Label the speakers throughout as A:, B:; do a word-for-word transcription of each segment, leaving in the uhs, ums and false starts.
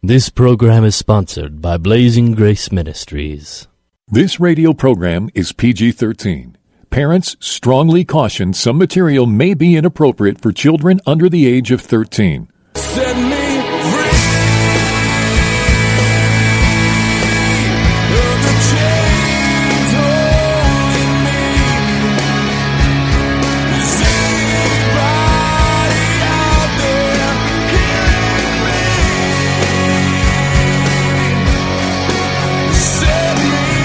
A: This program is sponsored by Blazing Grace Ministries.
B: This radio program is P G thirteen. Parents strongly caution some material may be inappropriate for children under the age of thirteen.
C: Set me free of the chains holding me. Is anybody out there hearing me? Set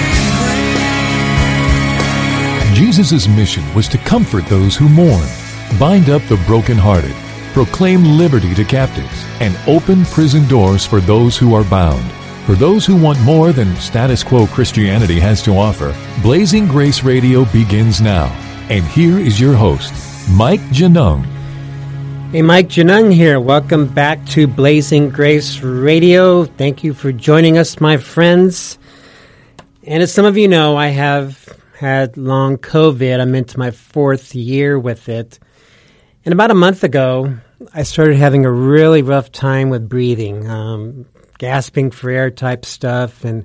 C: me free.
B: Jesus' mission was to comfort those who mourn, bind up the brokenhearted, proclaim liberty to captives, and open prison doors for those who are bound. For those who want more than status quo Christianity has to offer, Blazing Grace Radio begins now. And here is your host, Mike Janung.
D: Hey, Mike Janung here. Welcome back to Blazing Grace Radio. Thank you for joining us, my friends. And as some of you know, I have had long COVID. I'm into my fourth year with it. And about a month ago, I started having a really rough time with breathing, um, gasping for air type stuff. And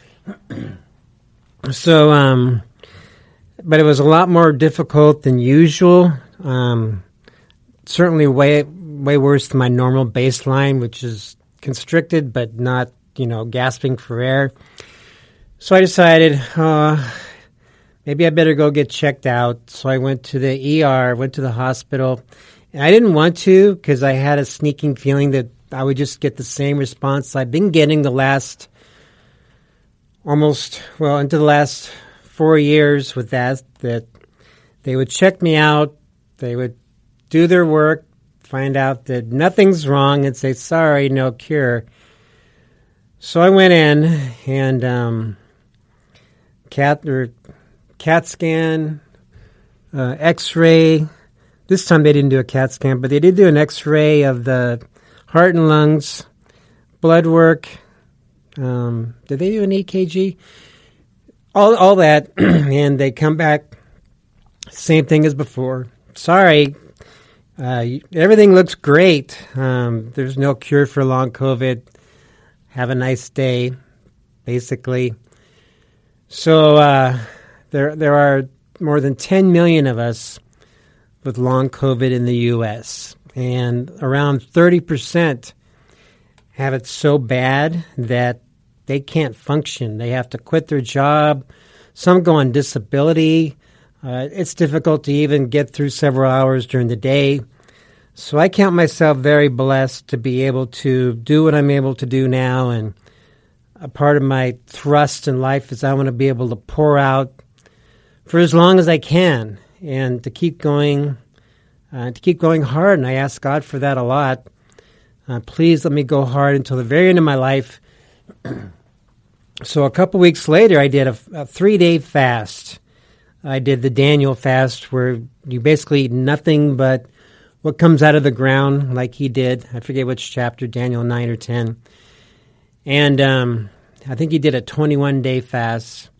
D: so, um, but it was a lot more difficult than usual. Um, certainly way, way worse than my normal baseline, which is constricted, but not, you know, gasping for air. So I decided, uh, maybe I better go get checked out. So I went to the E R, went to the hospital. And I didn't want to because I had a sneaking feeling that I would just get the same response I've been getting the last almost, well, into the last four years with that, that they would check me out, they would do their work, find out that nothing's wrong, and say, sorry, no cure. So I went in and um, cat or CAT scan, uh, X-ray. This time they didn't do a CAT scan, but they did do an X-ray of the heart and lungs, blood work. Um, did they do an E K G? All, all that, and they come back, same thing as before. Sorry, uh, everything looks great. Um, there's no cure for long COVID. Have a nice day, basically. So uh, there, there are more than ten million of us with long COVID in the U S, and around thirty percent have it so bad that they can't function. They have to quit their job. Some go on disability. Uh, it's difficult to even get through several hours during the day. So I count myself very blessed to be able to do what I'm able to do now, and a part of my thrust in life is I want to be able to pour out for as long as I can, and to keep going, uh, to keep going hard. And I ask God for that a lot. Uh, please let me go hard until the very end of my life. So a couple weeks later, I did a, a three-day fast. I did the Daniel fast, where you basically eat nothing but what comes out of the ground, like he did. I forget which chapter, Daniel nine or ten. And um, I think he did a twenty-one day fast.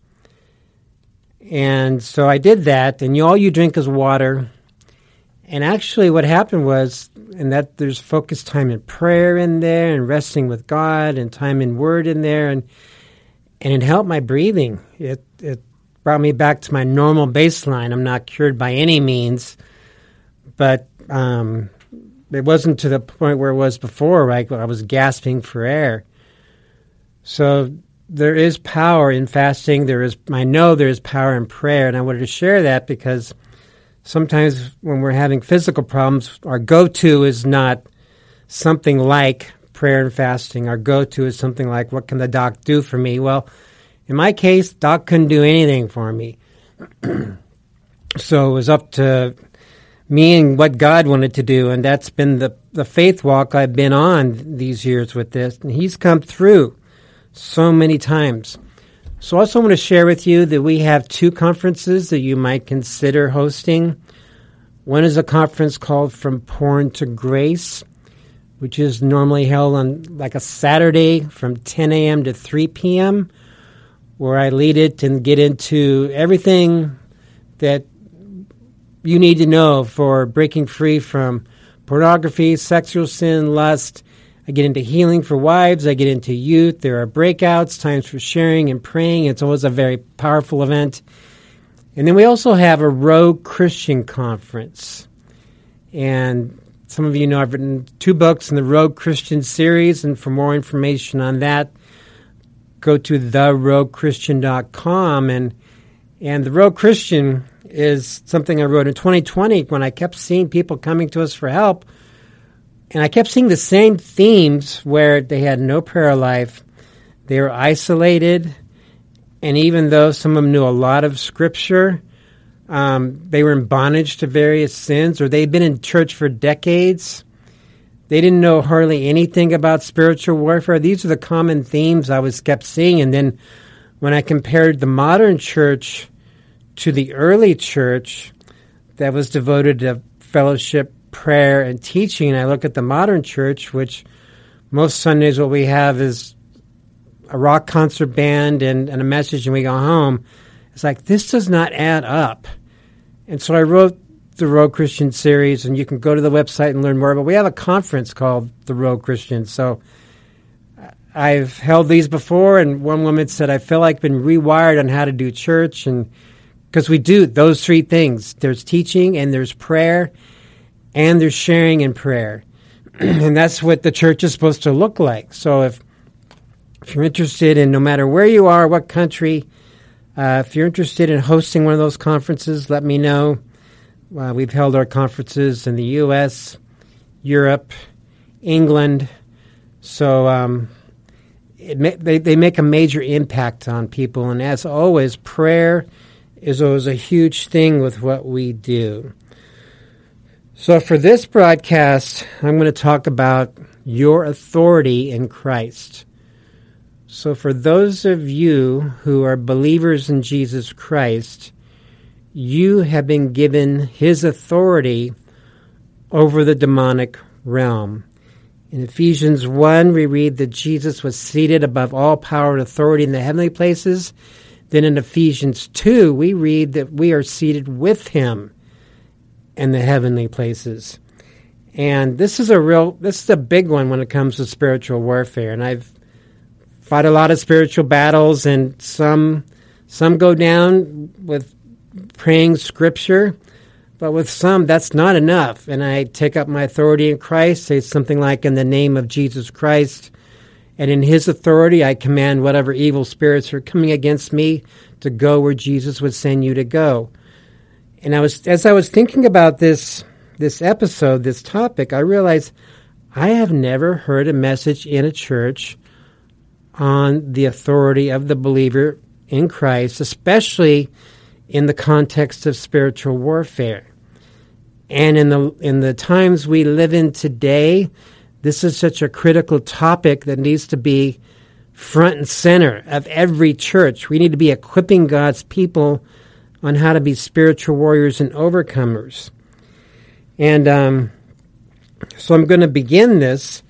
D: And so I did that, and you, all you drink is water. And actually what happened was, and that there's focused time in prayer in there, and resting with God, and time in Word in there, and and it helped my breathing. It it brought me back to my normal baseline. I'm not cured by any means, but um, it wasn't to the point where it was before, right, where I was gasping for air. So there is power in fasting. There is, I know there is power in prayer, and I wanted to share that because sometimes when we're having physical problems, our go-to is not something like prayer and fasting. Our go-to is something like, what can the doc do for me? Well, in my case, doc couldn't do anything for me. So it was up to me and what God wanted to do, and that's been the, the faith walk I've been on these years with this, and he's come through so many times. So I also want to share with you that we have two conferences that you might consider hosting. One is a conference called From Porn to Grace, which is normally held on like a Saturday from ten a.m. to three p.m., where I lead it and get into everything that you need to know for breaking free from pornography, sexual sin, lust, I get into healing for wives. I get into youth. There are breakouts, times for sharing and praying. It's always a very powerful event. And then we also have a Rogue Christian Conference. And some of you know I've written two books in the Rogue Christian series. And for more information on that, go to the rogue christian dot com. And, and the Rogue Christian is something I wrote in twenty twenty when I kept seeing people coming to us for help. And I kept seeing the same themes where they had no prayer life. They were isolated. And even though some of them knew a lot of Scripture, um, they were in bondage to various sins, or they'd been in church for decades. They didn't know hardly anything about spiritual warfare. These are the common themes I was kept seeing. And then when I compared the modern church to the early church that was devoted to fellowship, prayer, and teaching, and I look at the modern church, which most Sundays what we have is a rock concert band and, and a message and we go home. It's like, this does not add up. And so I wrote the Rogue Christian series, and you can go to the website and learn more. But we have a conference called the Rogue Christian. So I've held these before, and one woman said, I feel like I've been rewired on how to do church. And because we do those three things. There's teaching, and there's prayer, and there's sharing in prayer. And that's what the church is supposed to look like. So if if you're interested in, no matter where you are, what country, uh, if you're interested in hosting one of those conferences, let me know. Uh, we've held our conferences in the U S, Europe, England. So um, it ma- they, they make a major impact on people. And as always, prayer is always a huge thing with what we do. So for this broadcast, I'm going to talk about your authority in Christ. So for those of you who are believers in Jesus Christ, you have been given his authority over the demonic realm. In Ephesians one, we read that Jesus was seated above all power and authority in the heavenly places. Then in Ephesians two, we read that we are seated with him in the heavenly places. And this is a real, this is a big one when it comes to spiritual warfare. And I've fought a lot of spiritual battles, and some some go down with praying Scripture, but with some, that's not enough. And I take up my authority in Christ, say something like, in the name of Jesus Christ, and in his authority, I command whatever evil spirits are coming against me to go where Jesus would send you to go. And I was, as I was thinking about this this episode, this topic, I realized I have never heard a message in a church on the authority of the believer in Christ, especially in the context of spiritual warfare. And in the in the times we live in today, this is such a critical topic that needs to be front and center of every church. We need to be equipping God's people on how to be spiritual warriors and overcomers. And um, so I'm going to begin this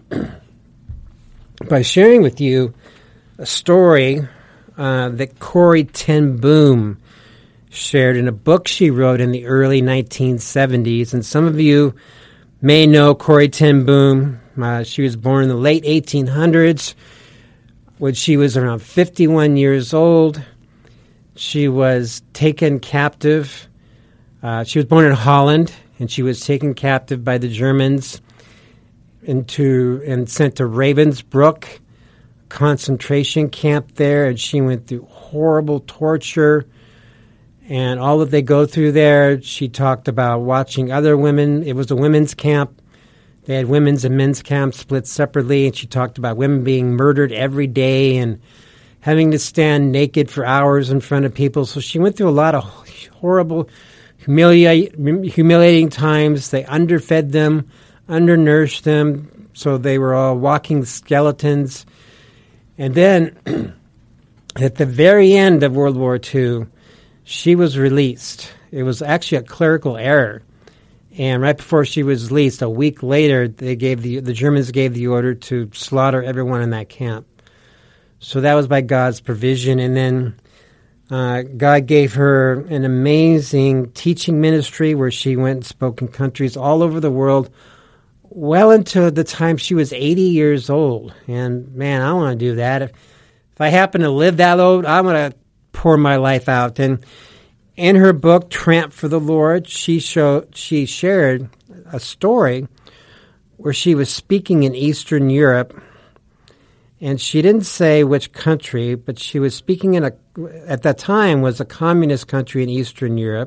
D: by sharing with you a story uh, that Corrie ten Boom shared in a book she wrote in the early nineteen seventies. And some of you may know Corrie ten Boom. Uh, she was born in the late eighteen hundreds, when she was around fifty-one years old. She was taken captive. Uh, she was born in Holland, and she was taken captive by the Germans into and sent to Ravensbrück concentration camp there, and she went through horrible torture and all that they go through there. She talked about watching other women. It was a women's camp. They had women's and men's camps split separately, and she talked about women being murdered every day and having to stand naked for hours in front of people. So she went through a lot of horrible, humiliating, humiliating times. They underfed them, undernourished them, so they were all walking skeletons. And then at the very end of World War Two, she was released. It was actually a clerical error. And right before she was released, a week later, they gave the the Germans gave the order to slaughter everyone in that camp. So that was by God's provision. And then uh, God gave her an amazing teaching ministry where she went and spoke in countries all over the world, well into the time she was eighty years old. And, man, I want to do that. If, if I happen to live that old, I want to pour my life out. And in her book, Tramp for the Lord, she showed, she shared a story where she was speaking in Eastern Europe, and she didn't say which country, but she was speaking in a, at that time was a communist country in Eastern Europe,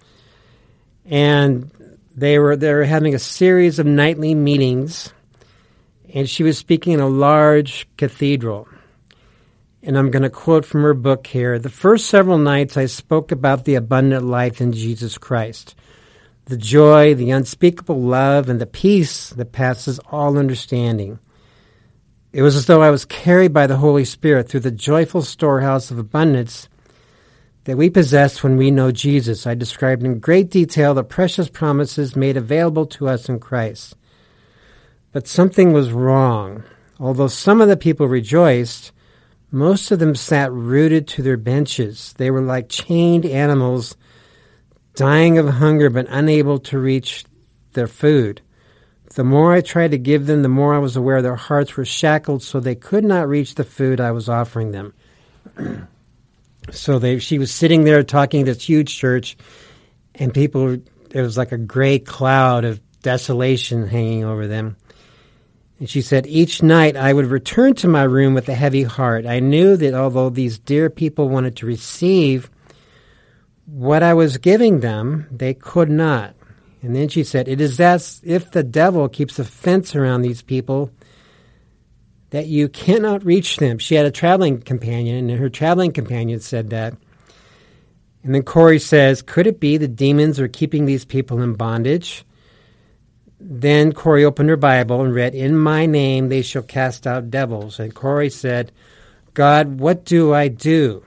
D: and they were they were having a series of nightly meetings, and she was speaking in a large cathedral. And I'm going to quote from her book here. The first several nights I spoke about the abundant life in Jesus Christ, the joy, the unspeakable love, and the peace that passes all understanding. It was as though I was carried by the Holy Spirit through the joyful storehouse of abundance that we possess when we know Jesus. I described in great detail the precious promises made available to us in Christ. But something was wrong. Although some of the people rejoiced, most of them sat rooted to their benches. They were like chained animals, dying of hunger but unable to reach their food. The more I tried to give them, the more I was aware their hearts were shackled, so they could not reach the food I was offering them. So they, she was sitting there talking to this huge church, and people, it was like a gray cloud of desolation hanging over them. And she said, each night I would return to my room with a heavy heart. I knew that although these dear people wanted to receive what I was giving them, they could not. And then she said, it is as if the devil keeps a fence around these people that you cannot reach them. She had a traveling companion, and her traveling companion said that. And then Corey says, could it be the demons are keeping these people in bondage? Then Corey opened her Bible and read, in my name they shall cast out devils. And Corey said, God, what do I do?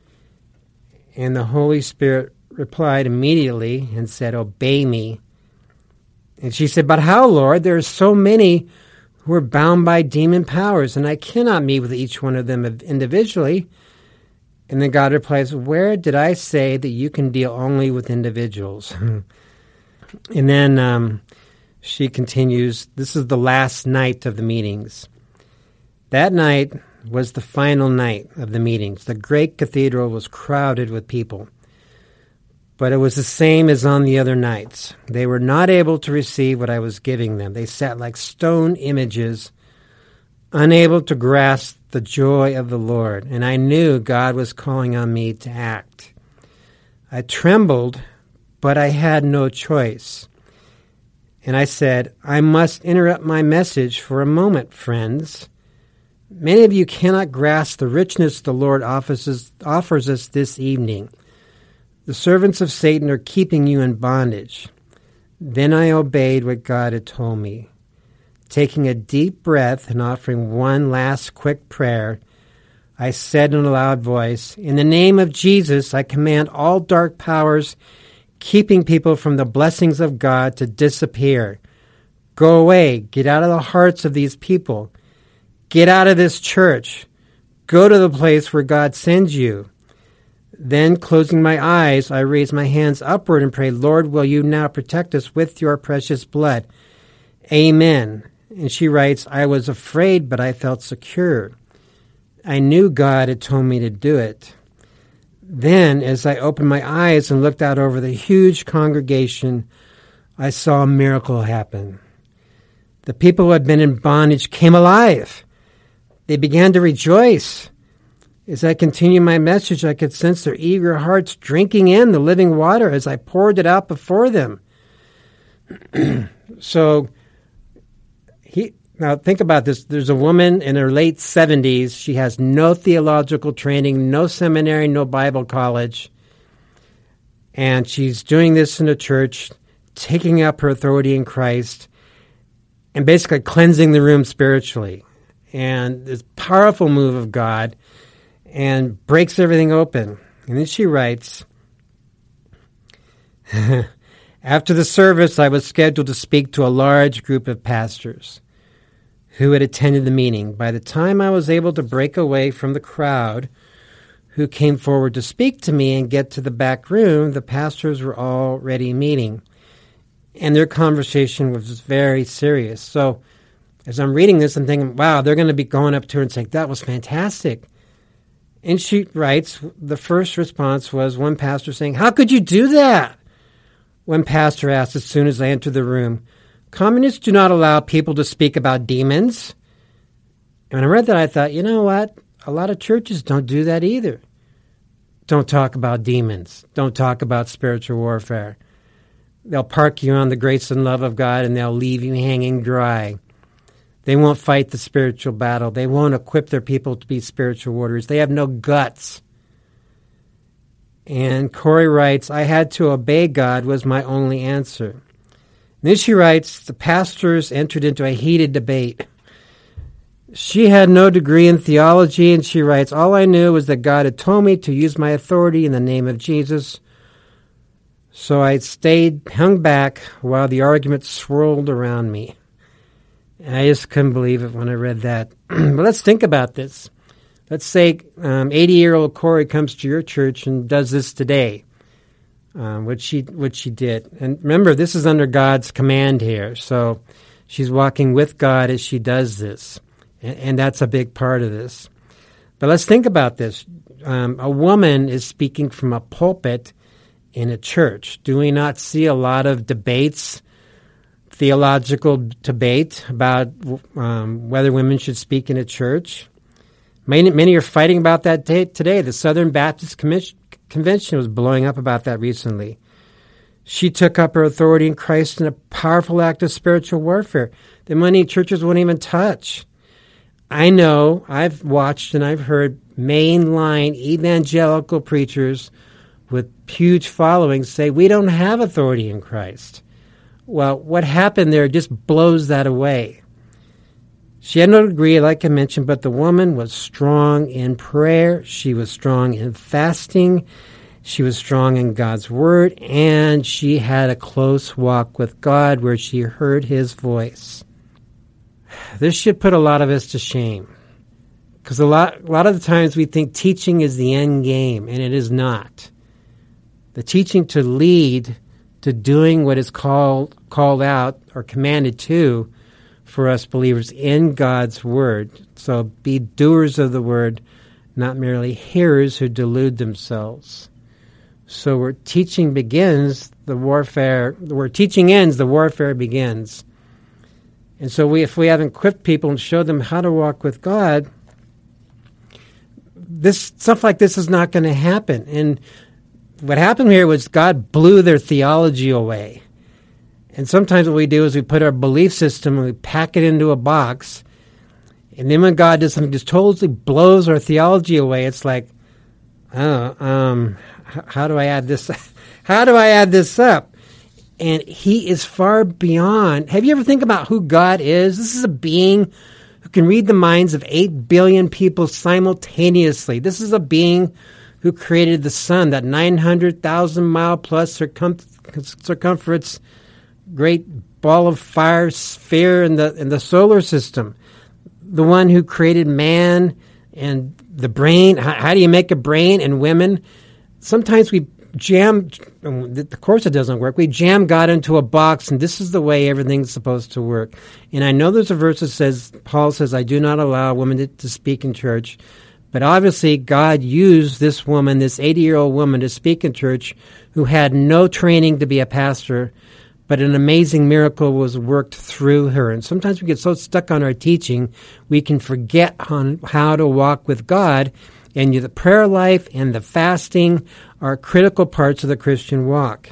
D: And the Holy Spirit replied immediately and said, obey me. And she said, but how, Lord? There are so many who are bound by demon powers, and I cannot meet with each one of them individually. And then God replies, where did I say that you can deal only with individuals? And then um, she continues, this is the last night of the meetings. That night was the final night of the meetings. The great cathedral was crowded with people. But it was the same as on the other nights. They were not able to receive what I was giving them. They sat like stone images, unable to grasp the joy of the Lord. And I knew God was calling on me to act. I trembled, but I had no choice. And I said, I must interrupt my message for a moment, friends. Many of you cannot grasp the richness the Lord offers us, offers us this evening. The servants of Satan are keeping you in bondage. Then I obeyed what God had told me. Taking a deep breath and offering one last quick prayer, I said in a loud voice, in the name of Jesus, I command all dark powers keeping people from the blessings of God to disappear. Go away. Get out of the hearts of these people. Get out of this church. Go to the place where God sends you. Then, closing my eyes, I raised my hands upward and prayed, Lord, will you now protect us with your precious blood? Amen. And she writes, I was afraid, but I felt secure. I knew God had told me to do it. Then, as I opened my eyes and looked out over the huge congregation, I saw a miracle happen. The people who had been in bondage came alive. They began to rejoice. As I continued my message, I could sense their eager hearts drinking in the living water as I poured it out before them. So, he now think about this. There's a woman in her late seventies. She has no theological training, no seminary, no Bible college. And she's doing this in a church, taking up her authority in Christ, and basically cleansing the room spiritually. And this powerful move of God, and breaks everything open. And then she writes, after the service, I was scheduled to speak to a large group of pastors who had attended the meeting. By the time I was able to break away from the crowd who came forward to speak to me and get to the back room, the pastors were already meeting. and their conversation was very serious. So as I'm reading this, I'm thinking, wow, they're going to be going up to her and saying, that was fantastic. And she writes, the first response was one pastor saying, how could you do that? One pastor asked as soon as I entered the room, communists do not allow people to speak about demons. And when I read that, I thought, you know what? A lot of churches don't do that either. Don't talk about demons. Don't talk about spiritual warfare. They'll park you on the grace and love of God, and they'll leave you hanging dry. They won't fight the spiritual battle. They won't equip their people to be spiritual warriors. They have no guts. And Corey writes, I had to obey God was my only answer. And then she writes, the pastors entered into a heated debate. She had no degree in theology, and she writes, all I knew was that God had told me to use my authority in the name of Jesus. So I stayed, hung back while the argument swirled around me. And I just couldn't believe it when I read that. But let's think about this. Let's say um, eighty-year-old Corey comes to your church and does this today, um, what she what she did. And remember, this is under God's command here. So she's walking with God as she does this. And, and that's a big part of this. But let's think about this. Um, a woman is speaking from a pulpit in a church. Do we not see a lot of debates, theological debate about um, whether women should speak in a church? Many, many are fighting about that today. The Southern Baptist Commission, Convention was blowing up about that recently. She took up her authority in Christ in a powerful act of spiritual warfare that many churches won't even touch. I know, I've watched and I've heard mainline evangelical preachers with huge followings say, we don't have authority in Christ. Well, what happened there just blows that away. She had no degree, like I mentioned, but the woman was strong in prayer. She was strong in fasting. She was strong in God's word. And she had a close walk with God where she heard his voice. This should put a lot of us to shame. Because a lot, a lot of the times we think teaching is the end game, and it is not. The teaching to lead to doing what is called called out or commanded to for us believers in God's word. So be doers of the word, not merely hearers who delude themselves. So where teaching begins, the warfare, where teaching ends, the warfare begins. And so we, if we haven't equipped people and showed them how to walk with God, this stuff like this is not going to happen. And what happened here was God blew their theology away. And sometimes what we do is we put our belief system and we pack it into a box. And then when God does something just totally blows our theology away, it's like, oh, um, how do I add this? How do I add this up? And he is far beyond. Have you ever think about who God is? This is a being who can read the minds of eight billion people simultaneously. This is a being who created the sun, that nine hundred thousand mile plus circum- circumference great ball of fire sphere in the in the solar system. The one who created man and the brain. How, how do you make a brain and women? Sometimes we jam, of course it doesn't work, we jam God into a box, and this is the way everything's supposed to work. And I know there's a verse that says, Paul says, I do not allow women to, to speak in church. But obviously God used this woman, this eighty-year-old woman, to speak in church who had no training to be a pastor, but an amazing miracle was worked through her. And sometimes we get so stuck on our teaching, we can forget on how to walk with God. And the prayer life and the fasting are critical parts of the Christian walk.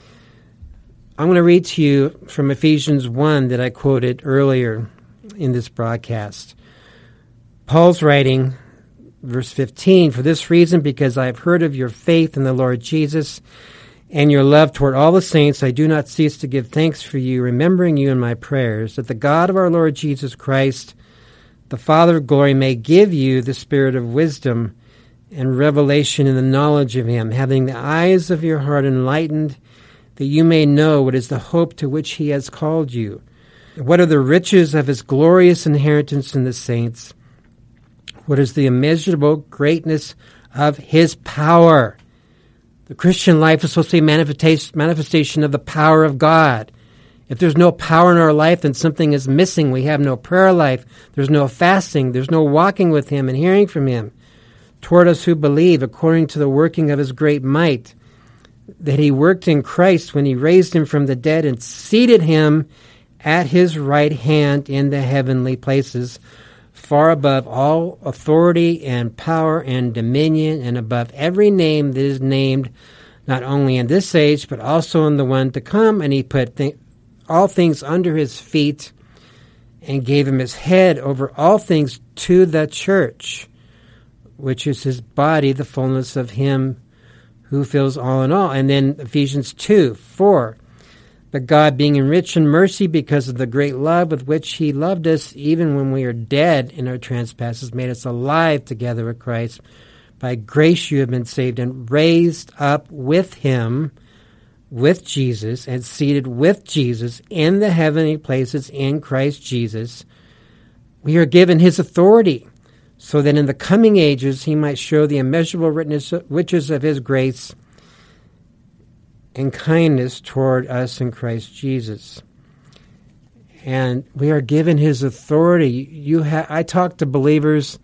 D: I'm going to read to you from Ephesians one that I quoted earlier in this broadcast. Paul's writing, verse fifteen, for this reason, because I have heard of your faith in the Lord Jesus and your love toward all the saints, I do not cease to give thanks for you, remembering you in my prayers, that the God of our Lord Jesus Christ, the Father of glory, may give you the spirit of wisdom and revelation in the knowledge of him, having the eyes of your heart enlightened, that you may know what is the hope to which he has called you, what are the riches of his glorious inheritance in the saints, what is the immeasurable greatness of his power. The Christian life is supposed to be a manifestation, manifestation of the power of God. If there's no power in our life, then something is missing. We have no prayer life. There's no fasting. There's no walking with him and hearing from him. Toward us who believe, according to the working of his great might, that he worked in Christ when he raised him from the dead and seated him at his right hand in the heavenly places, far above all authority and power and dominion, and above every name that is named, not only in this age, but also in the one to come. And he put th- all things under his feet and gave him his head over all things to the church, which is his body, the fullness of him who fills all in all. And then Ephesians two, four, but God, being rich in mercy because of the great love with which he loved us, even when we are dead in our trespasses, made us alive together with Christ. By grace you have been saved and raised up with him, with Jesus, and seated with Jesus in the heavenly places in Christ Jesus. We are given his authority, so that in the coming ages he might show the immeasurable riches of his grace and kindness toward us in Christ Jesus. And we are given his authority. You ha- I talk to believers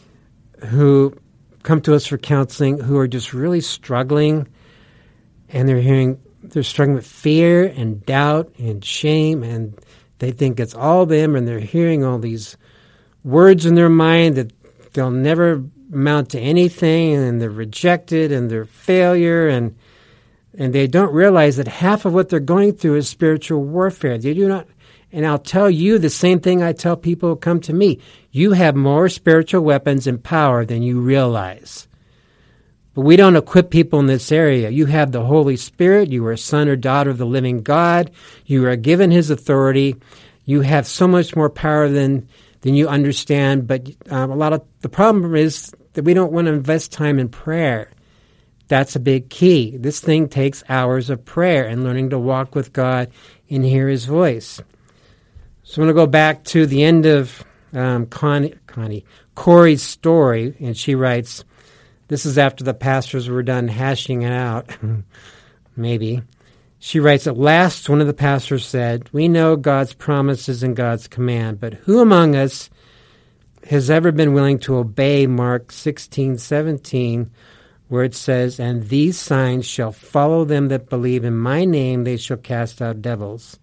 D: who come to us for counseling who are just really struggling, and they're hearing they're struggling with fear and doubt and shame, and they think it's all them, and they're hearing all these words in their mind that they'll never amount to anything, and they're rejected, and they're failure, and and they don't realize that half of what they're going through is spiritual warfare. They do not, and I'll tell you the same thing I tell people who come to me. You have more spiritual weapons and power than you realize. But we don't equip people in this area. You have the Holy Spirit. You are a son or daughter of the living God. You are given his authority. You have so much more power than than you understand. But um, a lot of the problem is that we don't want to invest time in prayer. That's a big key. This thing takes hours of prayer and learning to walk with God and hear his voice. So I'm going to go back to the end of um, Connie, Connie, Corey's story, and she writes, this is after the pastors were done hashing it out, maybe. She writes, at last one of the pastors said, we know God's promises and God's command, but who among us has ever been willing to obey Mark sixteen seventeen, where it says, and these signs shall follow them that believe in my name, they shall cast out devils.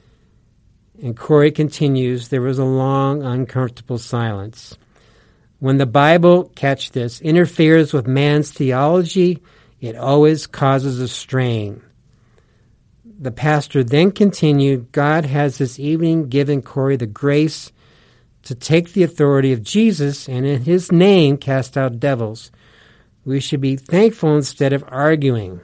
D: And Corey continues, there was a long, uncomfortable silence. When the Bible, catch this, interferes with man's theology, it always causes a strain. The pastor then continued, God has this evening given Corey the grace to take the authority of Jesus and in his name cast out devils. We should be thankful instead of arguing.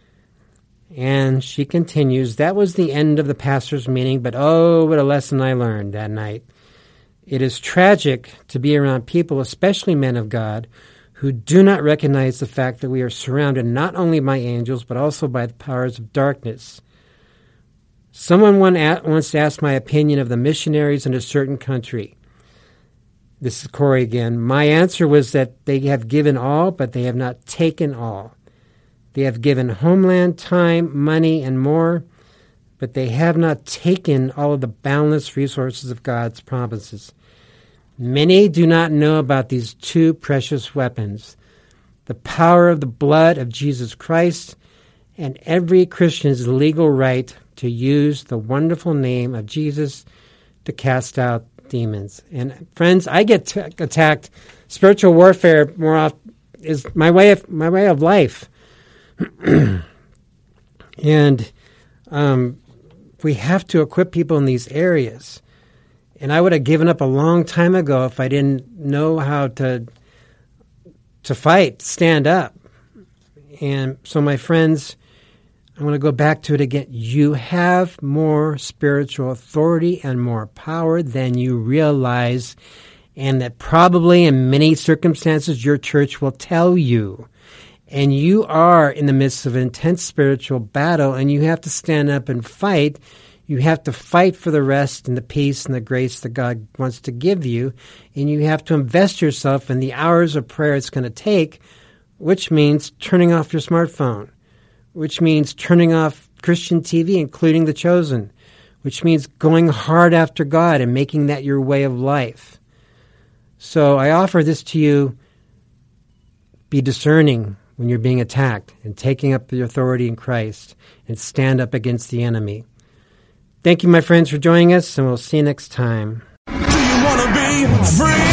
D: And she continues, that was the end of the pastor's meeting, but oh, what a lesson I learned that night. It is tragic to be around people, especially men of God, who do not recognize the fact that we are surrounded not only by angels, but also by the powers of darkness. Someone once asked my opinion of the missionaries in a certain country. This is Corey again. My answer was that they have given all, but they have not taken all. They have given homeland, time, money, and more, but they have not taken all of the boundless resources of God's promises. Many do not know about these two precious weapons, the power of the blood of Jesus Christ, and every Christian's legal right to use the wonderful name of Jesus to cast out demons. And friends, I get t- attacked. Spiritual warfare more often is my way of my way of life, and um, we have to equip people in these areas. And I would have given up a long time ago if I didn't know how to to fight, stand up. And so, my friends, I want to go back to it again. You have more spiritual authority and more power than you realize, and that probably in many circumstances your church will tell you. And you are in the midst of an intense spiritual battle, and you have to stand up and fight. You have to fight for the rest and the peace and the grace that God wants to give you, and you have to invest yourself in the hours of prayer it's going to take, which means turning off your smartphone, which means turning off Christian T V, including The Chosen, which means going hard after God and making that your way of life. So I offer this to you. Be discerning when you're being attacked and taking up the authority in Christ and stand up against the enemy. Thank you, my friends, for joining us, and we'll see you next time.
C: Do you want to be free?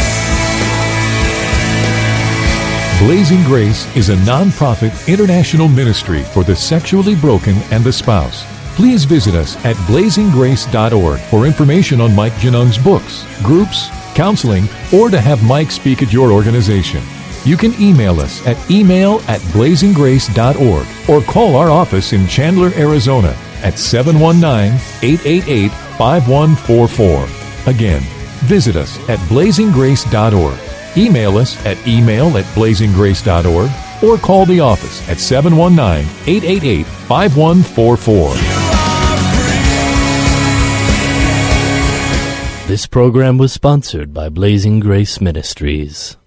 B: Blazing Grace is a non-profit international ministry for the sexually broken and the spouse. Please visit us at blazing grace dot org for information on Mike Genung's books, groups, counseling, or to have Mike speak at your organization. You can email us at email at blazing grace dot org or call our office in Chandler, Arizona at seven one nine, eight eight eight, five one four four. Again, visit us at blazing grace dot org. Email us at email at blazing grace dot org or call the office at seven one nine, eight eight eight, five one four four.
A: This program was sponsored by Blazing Grace Ministries.